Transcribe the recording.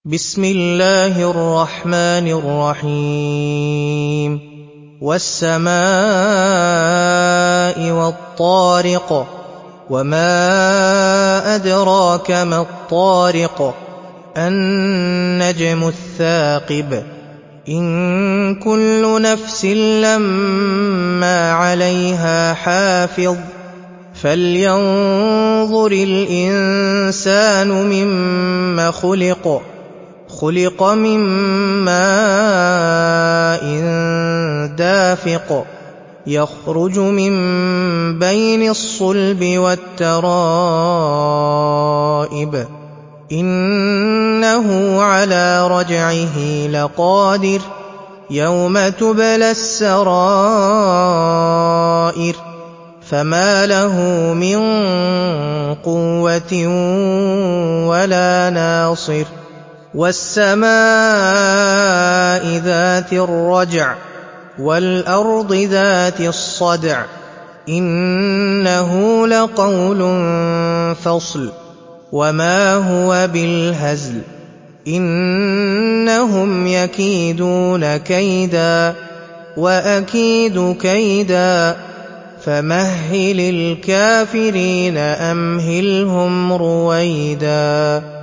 بسم الله الرحمن الرحيم والسماء والطارق وما أدراك ما الطارق النجم الثاقب إن كل نفس لما عليها حافظ فلينظر الإنسان مما خلق من ماء دافق يخرج من بين الصلب والترائب إنه على رجعه لقادر يوم تبلى السرائر فما له من قوة ولا ناصر والسماء ذات الرجع والأرض ذات الصدع إنه لقول فصل وما هو بالهزل إنهم يكيدون كيدا وأكيد كيدا فمهل الكافرين أمهلهم رويدا